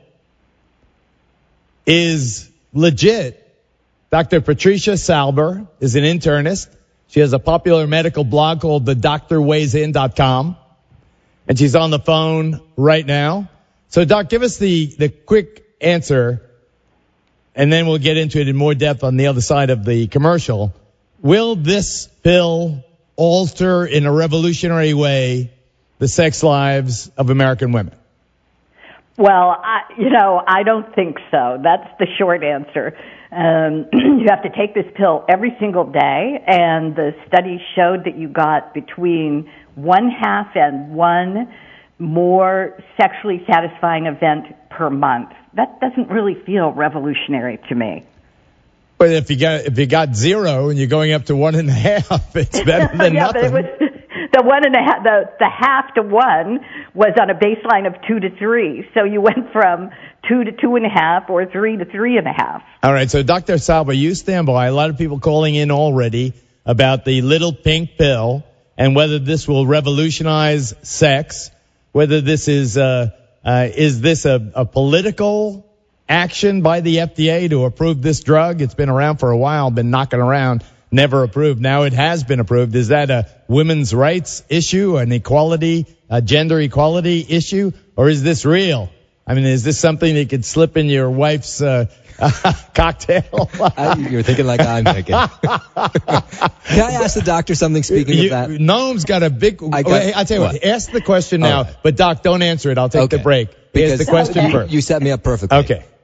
is legit. Doctor Patricia Salber is an internist. She has a popular medical blog called the doctor weighs in dot com, and she's on the phone right now. So, Doc, give us the, the quick answer, and then we'll get into it in more depth on the other side of the commercial. Will this pill alter in a revolutionary way the sex lives of American women? Well, I, you know, I don't think so. That's the short answer. Um, you have to take this pill every single day, and the study showed that you got between one half and one more sexually satisfying event per month. That doesn't really feel revolutionary to me. But if you got if you got zero and you're going up to one and a half, it's better than yeah, nothing. But it was, the one and a half, the the half to one was on a baseline of two to three. So you went from two to two and a half, or three to three and a half. All right. So, Doctor Salber, you stand by. A lot of people calling in already about the little pink pill and whether this will revolutionize sex. Whether this is uh, uh is this a, a political action by the F D A to approve this drug? It's been around for a while, been knocking around, never approved. Now it has been approved. Is that a women's rights issue, an equality, a gender equality issue, or is this real? I mean, is this something that could slip in your wife's uh, cocktail? I, you're thinking like I'm thinking. Can I ask the doctor something, speaking you, of that? Noam's got a big... I got, wait, I'll tell you what, what, ask the question now, right. But Doc, don't answer it. I'll take okay. the break. Because Ask the question you, first. You set me up perfectly. Okay.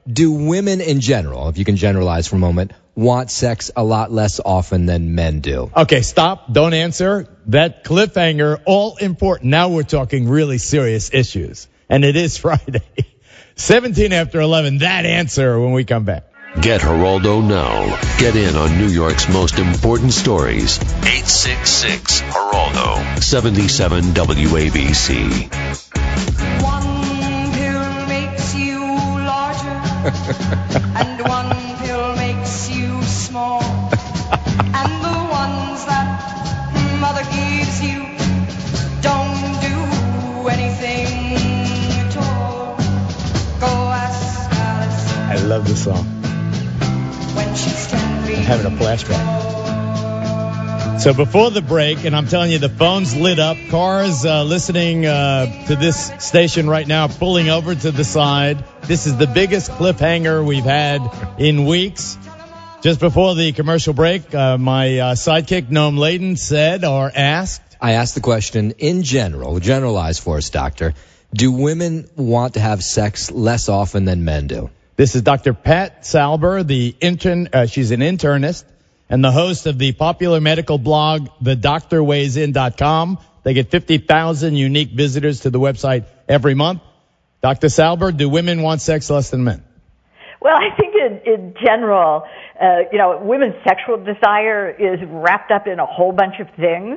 Do women in general, if you can generalize for a moment, want sex a lot less often than men do? Okay, stop. Don't answer. That cliffhanger, all important. Now we're talking really serious issues. And it is Friday. seventeen after eleven, that answer when we come back. Get Geraldo now. Get in on New York's most important stories. eight six six Geraldo. seventy-seven W A B C. One pill makes you larger, and one pill makes you small. And the ones that mother gives you don't do anything at all. Go ask Alice. I love this song. When she's standing. I'm having a flashback. So before the break, and I'm telling you, the phone's lit up. Cars uh, listening uh, to this station right now, pulling over to the side. This is the biggest cliffhanger we've had in weeks. Just before the commercial break, uh, my uh, sidekick, Noam Laden, said or asked. I asked the question, in general, generalize for us, doctor, do women want to have sex less often than men do? This is Doctor Pat Salber, the intern. Uh, she's an internist and the host of the popular medical blog, the doctor weighs in dot com. They get fifty thousand unique visitors to the website every month. Doctor Salber, do women want sex less than men? Well, I think in, in general, uh, you know, women's sexual desire is wrapped up in a whole bunch of things,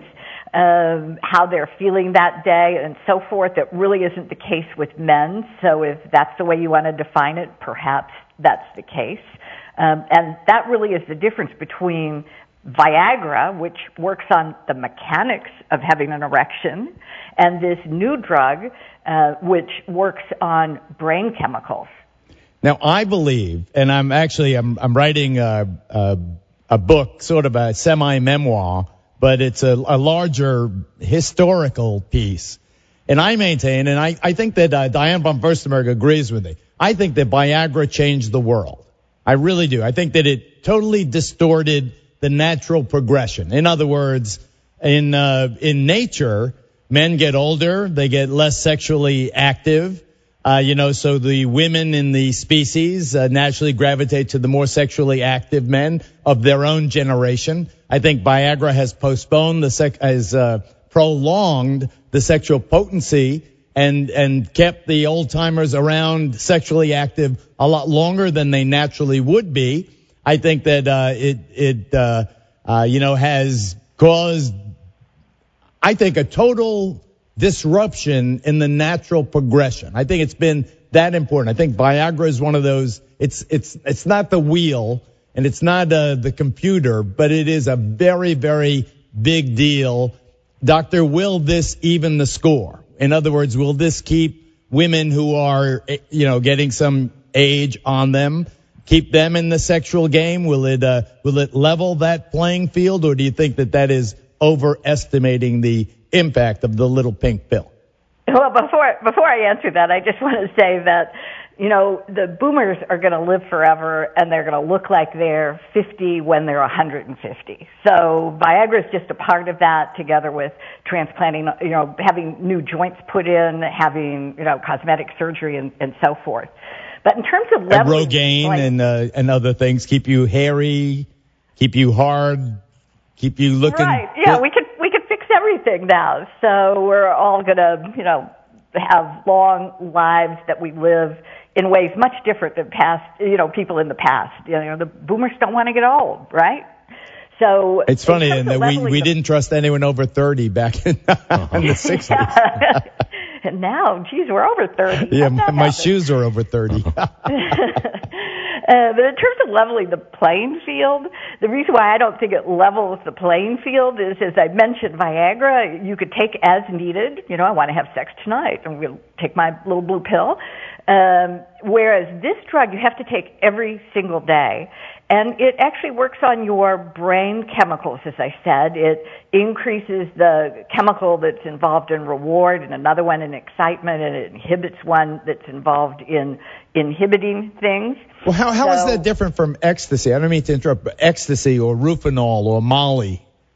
um, how they're feeling that day and so forth. That really isn't the case with men. So if that's the way you want to define it, perhaps that's the case. Um, and that really is the difference between Viagra, which works on the mechanics of having an erection, and this new drug, uh, which works on brain chemicals. Now, I believe, and I'm actually, I'm, I'm writing a, a, a book, sort of a semi-memoir, but it's a, a larger historical piece. And I maintain, and I, I think that uh, Diane von Furstenberg agrees with me, I think that Viagra changed the world. I really do. I think that it totally distorted the natural progression. In other words, in uh, in nature, men get older, they get less sexually active. Uh, you know, so the women in the species uh, naturally gravitate to the more sexually active men of their own generation. I think Viagra has postponed the sec- has uh, prolonged the sexual potency and and kept the old timers around sexually active a lot longer than they naturally would be. I think that uh, it it uh, uh, you know has caused, I think, a total disruption in the natural progression. I think it's been that important. I think Viagra is one of those. It's it's it's not the wheel and it's not uh, the computer, but it is a very very big deal. Doctor, will this even the score? In other words, will this keep women who are, you know, getting some age on them, keep them in the sexual game? Will it uh, will it level that playing field, or do you think that that is overestimating the impact of the little pink pill? Well, before before I answer that, I just want to say that, you know, the boomers are going to live forever, and they're going to look like they're fifty when they're one hundred fifty. So Viagra is just a part of that, together with transplanting, you know, having new joints put in, having, you know, cosmetic surgery and, and so forth. But in terms of leveling, and Rogaine like, and uh, and other things keep you hairy, keep you hard, keep you looking. Right? Yeah, we could we could fix everything now. So we're all gonna, you know, have long lives that we live in ways much different than past, you know, people in the past. You know, the boomers don't want to get old, right? So it's funny, and that we, we didn't trust anyone over thirty back in, uh-huh. in the sixties. Yeah. And now, geez, we're over thirty. Yeah, my, my shoes are over thirty. Uh, but in terms of leveling the playing field, the reason why I don't think it levels the playing field is, as I mentioned, Viagra, you could take as needed. You know, I want to have sex tonight, and we'll take my little blue pill. Um, whereas this drug, you have to take every single day. And it actually works on your brain chemicals, as I said. It increases the chemical that's involved in reward, and another one in excitement, and it inhibits one that's involved in inhibiting things. Well, how how so, is that different from ecstasy? I don't mean to interrupt, but ecstasy or Rufinol or Molly.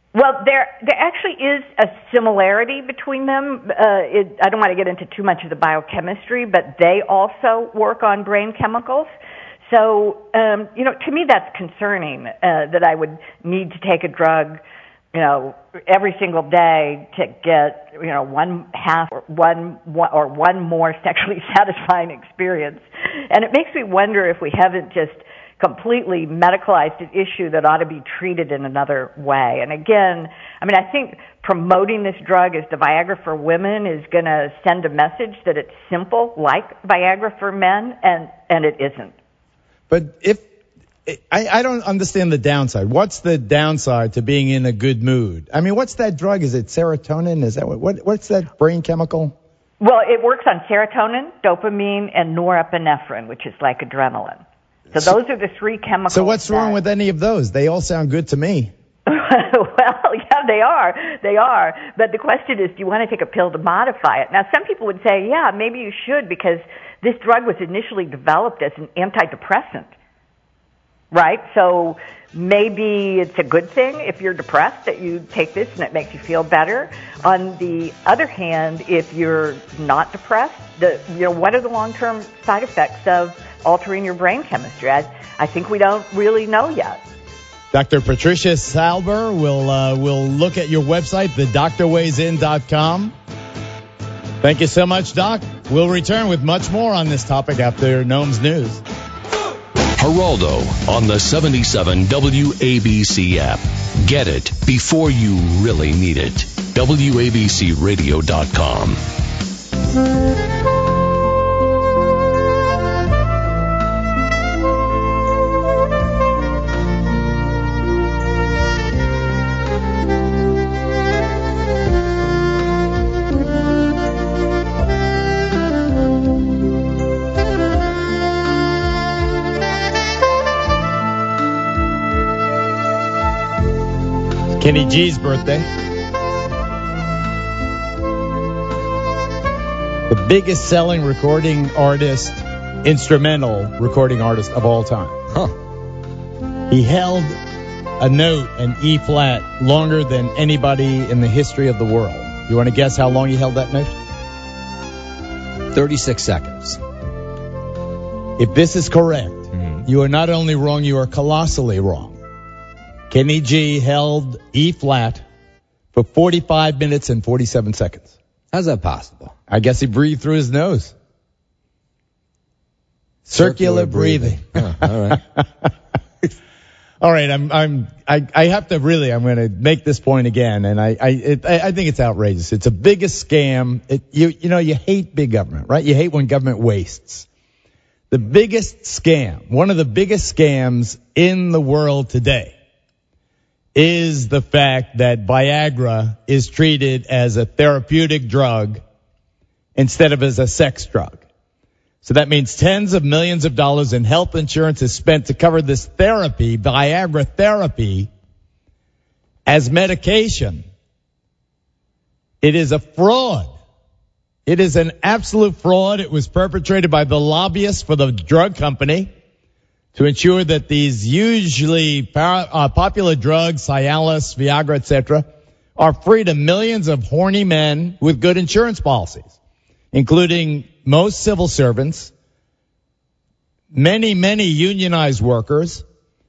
Well, there there actually is a similarity between them. Uh, it, I don't want to get into too much of the biochemistry, but they also work on brain chemicals. So, um, you know, to me that's concerning uh, that I would need to take a drug, you know, every single day to get, you know, one half or one, one or one more sexually satisfying experience. And it makes me wonder if we haven't just completely medicalized an issue that ought to be treated in another way. And again, I mean, I think promoting this drug as the Viagra for women is going to send a message that it's simple, like Viagra for men, and, and it isn't. But if I, I don't understand the downside. What's the downside to being in a good mood? I mean, what's that drug? Is it serotonin? Is that what, what what's that brain chemical? Well, it works on serotonin, dopamine, and norepinephrine, which is like adrenaline. So those are the three chemicals. So what's that, wrong with any of those? They all sound good to me. Well, yeah, they are. They are. But the question is, do you want to take a pill to modify it? Now, some people would say, yeah, maybe you should, because this drug was initially developed as an antidepressant, right? So maybe it's a good thing if you're depressed that you take this and it makes you feel better. On the other hand, if you're not depressed, the, you know, what are the long-term side effects of altering your brain chemistry? I, I think we don't really know yet. Doctor Patricia Salber will uh, will look at your website, the doctor weighs in dot com. Thank you so much, Doc. We'll return with much more on this topic after Noam's News. Geraldo on the seventy-seven W A B C app. Get it before you really need it. W A B C radio dot com. Kenny G's birthday. The biggest selling recording artist, instrumental recording artist of all time. Huh. He held a note, an E flat, longer than anybody in the history of the world. You want to guess how long he held that note? thirty-six seconds. If this is correct, mm-hmm. you are not only wrong, you are colossally wrong. Kenny G held E flat for forty-five minutes and forty-seven seconds. How's that possible? I guess he breathed through his nose. Circular, Circular breathing. breathing. Oh, all right. All right. I'm, I'm, I, I have to really, I'm going to make this point again. And I, I, it, I think it's outrageous. It's the biggest scam. It, you, you know, you hate big government, right? You hate when government wastes. The biggest scam, one of the biggest scams in the world today, is the fact that Viagra is treated as a therapeutic drug instead of as a sex drug. So that means tens of millions of dollars in health insurance is spent to cover this therapy, Viagra therapy, as medication. It is a fraud. It is an absolute fraud. It was perpetrated by the lobbyists for the drug company to ensure that these usually para, uh, popular drugs, Cialis, Viagra, et cetera, are free to millions of horny men with good insurance policies, including most civil servants, many, many unionized workers.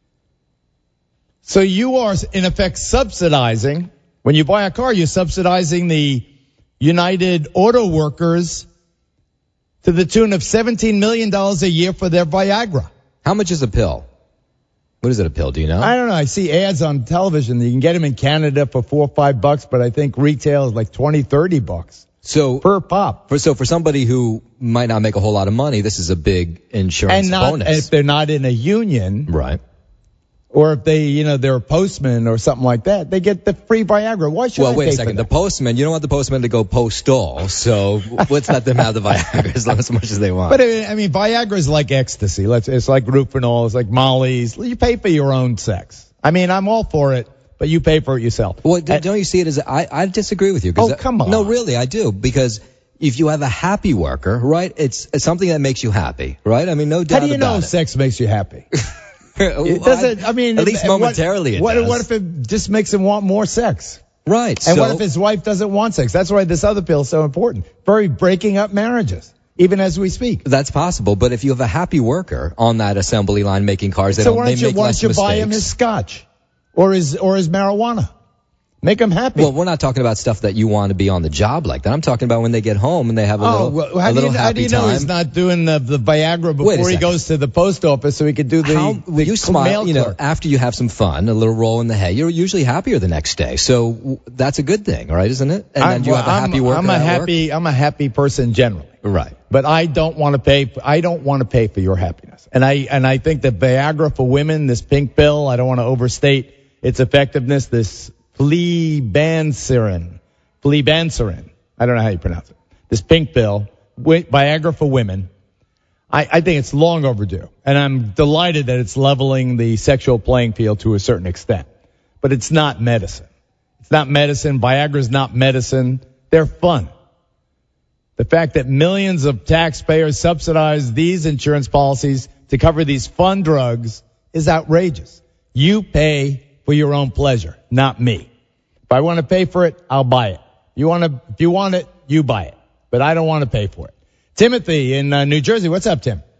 So you are, in effect, subsidizing, when you buy a car, you're subsidizing the United Auto Workers to the tune of seventeen million dollars a year for their Viagra. How much is a pill? What is it, a pill? Do you know? I don't know. I see ads on television. You can get them in Canada for four or five bucks, but I think retail is like twenty, thirty bucks. So per pop. For, so for somebody who might not make a whole lot of money, this is a big insurance and not, bonus. And if they're not in a union. Right. Or if they, you know, they're a postman or something like that, they get the free Viagra. Why should well, I wait pay a second. For the postman, you don't want the postman to go postal, so let's let them have the Viagra as much as they want. But I mean, Viagra is like ecstasy. Let's, it's like Rufinol, it's like Molly's. You pay for your own sex. I mean, I'm all for it, but you pay for it yourself. Well, don't you see it as, I, I disagree with you. Oh, come on. No, really, I do, because if you have a happy worker, right, it's, it's something that makes you happy, right? I mean, no doubt about it. How do you know sex makes you happy? It doesn't, I mean. At least what- momentarily it what, does. What if it just makes him want more sex? Right. And so, what if his wife doesn't want sex? That's why this other pill is so important. Very breaking up marriages, even as we speak. That's possible, but if you have a happy worker on that assembly line making cars, they So don't, why they don't you, make why less don't you buy him his mistakes. scotch or his or his marijuana? Make him happy. Well, we're not talking about stuff that you want to be on the job like that. I'm talking about when they get home and they have a oh, little, well, how a do little you, happy how do you know time. he's not doing the, the Viagra Wait a before he second. goes to the post office so he could do the, How, the you smile, mail you know, clerk? after you have some fun, a little roll in the hay, you're usually happier the next day. So w- that's a good thing, right? Isn't it? And I'm, then you have a I'm- happy worker I'm a at happy. I'm a happy person generally. work. Right. But I don't want to pay. I don't want to pay for your happiness. And I and I think that Viagra for women, this pink pill, I don't want to overstate its effectiveness. This fleabanserin, fleabanserin. I don't know how you pronounce it. This pink pill, wi- Viagra for women. I, I think it's long overdue, and I'm delighted that it's leveling the sexual playing field to a certain extent. But it's not medicine. It's not medicine. Viagra's not medicine. They're fun. The fact that millions of taxpayers subsidize these insurance policies to cover these fun drugs is outrageous. You pay for your own pleasure, not me. If I want to pay for it, I'll buy it. You want to, if you want it, you buy it. But I don't want to pay for it. Timothy in uh, New Jersey. What's up, Tim?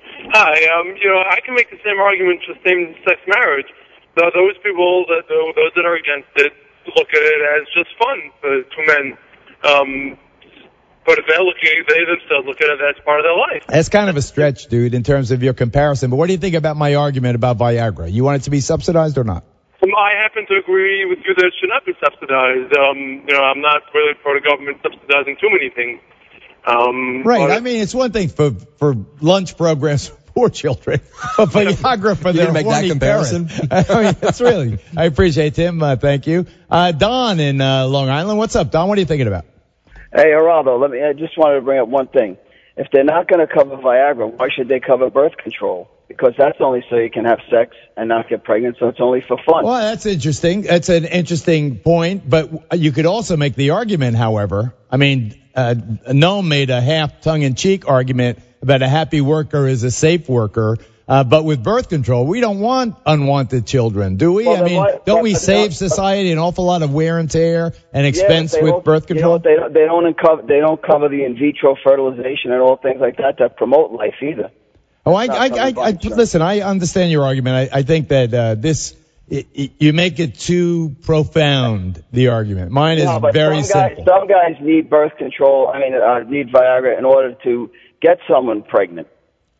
Hi. Um, you know, I can make the same argument for same-sex marriage. Though those people, that those that are against it, look at it as just fun for two men. Um, but if they're looking, they themselves look at it as part of their life. That's kind of a stretch, dude, in terms of your comparison. But what do you think about my argument about Viagra? You want it to be subsidized or not? Um, I happen to agree with you that it should not be subsidized. Um, you know, I'm not really for the government subsidizing too many things. Um, Right. but- I mean, it's one thing for, for lunch programs for poor children, but Viagra for You their gonna make that horny comparison? parents. I mean, it's really, I appreciate Tim. Uh, thank you. Uh, Don in uh, Long Island. What's up, Don? What are you thinking about? Hey, Geraldo, let me, I just wanted to bring up one thing. If they're not going to cover Viagra, why should they cover birth control? Because that's only so you can have sex and not get pregnant, so it's only for fun. Well, that's interesting. That's an interesting point, but you could also make the argument, however. I mean, uh, Noam made a half tongue-in-cheek argument about a happy worker is a safe worker. Uh, but with birth control, we don't want unwanted children, do we? Well, I then mean, why- don't but- we but save not- society an awful lot of wear and tear and Yeah, expense but they with don't- birth You know, control? what, they don't, they don't cover, they don't cover the in vitro fertilization and all things like that that promote life either. Oh, I, Not I, covered I, by I insurance. listen. I understand your argument. I, I think that uh, this it, it, you make it too profound. The argument. Mine is No, but very some guys, simple. some guys need birth control. I mean, uh, need Viagra in order to get someone pregnant.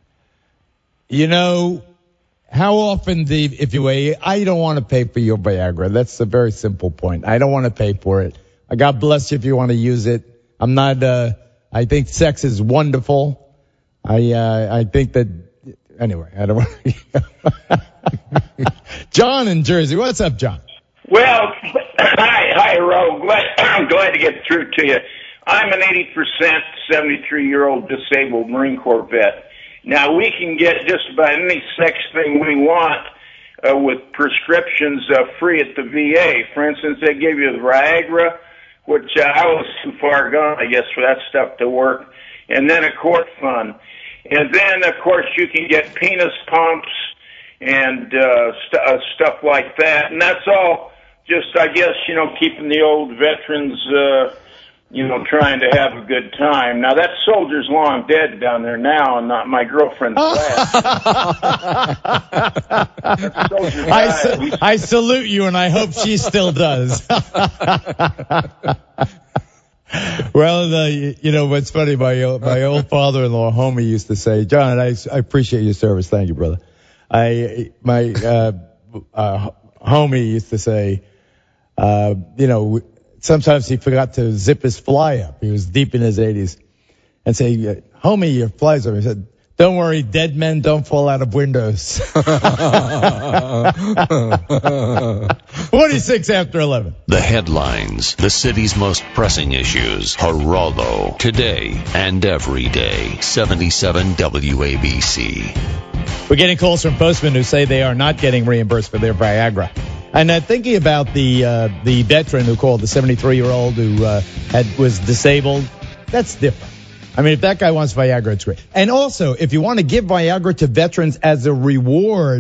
You know, how often do you, if you weigh, I don't want to pay for your Viagra. That's a very simple point. I don't want to pay for it. Uh, God bless you if you want to use it. I'm not. Uh, I think sex is wonderful. I uh, I think that anyway. I don't want. John in Jersey. What's up, John? Well, hi, hi, Ro. Glad, I'm glad to get through to you. I'm an eighty percent seventy-three-year-old disabled Marine Corps vet. Now, we can get just about any sex thing we want uh, with prescriptions uh, free at the V A. For instance, they give you the Viagra, which uh, I was too far gone, I guess, for that stuff to work, and then a court fund. And then, of course, you can get penis pumps and uh, st- uh, stuff like that. And that's all just, I guess, you know, keeping the old veterans, uh, you know, trying to have a good time. Now, that soldier's long dead down there now and not my girlfriend's last. I, sa- I salute you, and I hope she still does. Well, uh, you, you know what's funny? My uh, my old father-in-law, homie, used to say, "John, I, I appreciate your service. Thank you, brother." I my uh, uh, homie used to say, uh, you know, sometimes he forgot to zip his fly up. He was deep in his eighties, and say, "Homie, your fly's up." He said, "Don't worry, dead men don't fall out of windows." forty-six after eleven. The headlines, the city's most pressing issues. Geraldo, today and every day. seventy-seven W A B C. We're getting calls from postmen who say they are not getting reimbursed for their Viagra. And uh, thinking about the uh, the veteran who called, the seventy-three-year-old who uh, had was disabled, that's different. I mean, if that guy wants Viagra, it's great. And also, if you want to give Viagra to veterans as a reward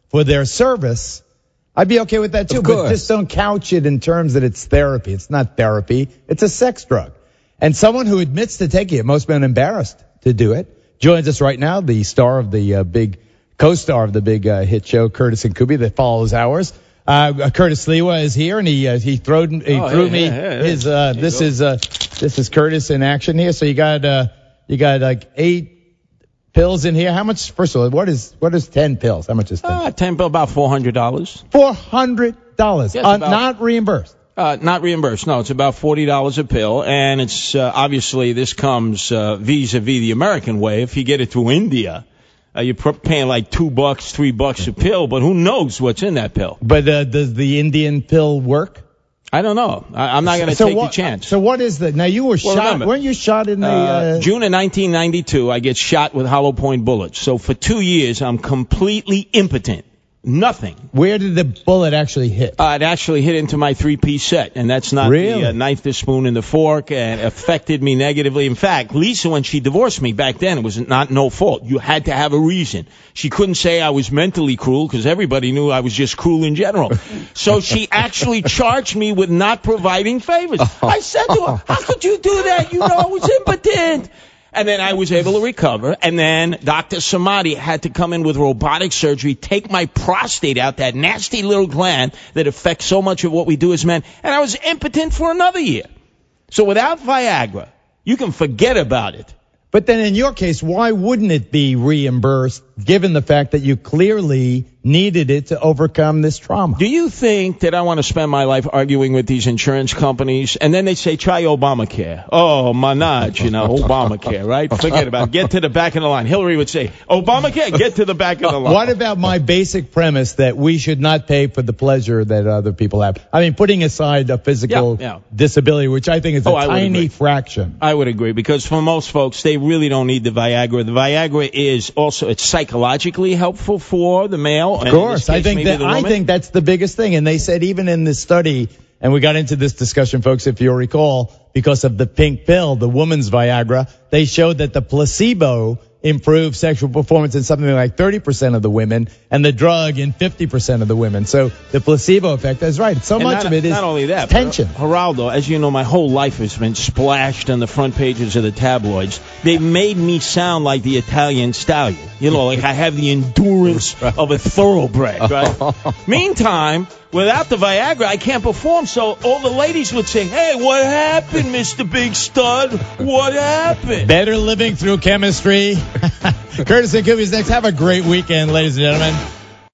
for their service, I'd be okay with that too. Of But course. just don't couch it in terms that it's therapy. It's not therapy. It's a sex drug. And someone who admits to taking it, most men embarrassed to do it, joins us right now, the star of the uh, big, co-star of the big uh, hit show, Curtis and Kubi, that follows ours. Uh, Curtis Sliwa is here, and he uh, he throwed he Oh, threw hey, me hey, hey, his. Uh, hey. this is uh, this is Curtis in action here. So you got uh, you got like eight pills in here. How much? First of all, what is what is ten pills? How much is ten? Uh, ten bill, about four hundred dollars. Four hundred dollars, Yes, uh, about- not reimbursed. Uh, not reimbursed. No, it's about forty dollars a pill, and it's uh, obviously this comes uh, vis-a-vis the American way. If you get it through India, uh, you're pr- paying like two bucks, three bucks a pill, but who knows what's in that pill? But uh, does the Indian pill work? I don't know. I, I'm not going to So take what- the chance. So what is the? Now you were Well, shot. remember, weren't you shot in the? Uh, Uh, June of nineteen ninety-two, I get shot with hollow point bullets. So for two years, I'm completely impotent. Nothing. Where did the bullet actually hit? Uh, it actually hit into my three-piece set, and that's not Really? the uh, knife, the spoon, and the fork, and affected me negatively. In fact, Lisa, when she divorced me back then, it was not no fault. You had to have a reason. She couldn't say I was mentally cruel because everybody knew I was just cruel in general. So she actually charged me with not providing favors. I said to her, "How could you do that? You know I was impotent." And then I was able to recover. And then Doctor Samadi had to come in with robotic surgery, take my prostate out, that nasty little gland that affects so much of what we do as men. And I was impotent for another year. So without Viagra, you can forget about it. But then in your case, why wouldn't it be reimbursed given the fact that you clearly needed it to overcome this trauma? Do you think that I want to spend my life arguing with these insurance companies? And then they say, try Obamacare. Oh, Manaj, you know, Obamacare, right? Forget about it. Get to the back of the line. Hillary would say, Obamacare, get to the back of the line. What about my basic premise that we should not pay for the pleasure that other people have? I mean, putting aside a physical Yeah, yeah. disability, which I think is a Oh, I would tiny agree. fraction. I would agree, because for most folks, they really don't need the Viagra. The Viagra is also, it's psychologically helpful for the male. Of and in this course, I case, think maybe that the I woman. think that's the biggest thing. And they said even in this study, and we got into this discussion, folks, if you'll recall, because of the pink pill, the woman's Viagra, they showed that the placebo improved sexual performance in something like thirty percent of the women, and the drug in fifty percent of the women. So the placebo effect is right. So And much not, of it is not only that, tension. but Geraldo, as you know, my whole life has been splashed on the front pages of the tabloids. They made me sound like the Italian stallion. You know, like I have the endurance of a thoroughbred, right? Meantime, without the Viagra, I can't perform. So all the ladies would say, hey, what happened, Mister Big Stud? What happened? Better living through chemistry. Curtis and Kubi's next. Have a great weekend, ladies and gentlemen.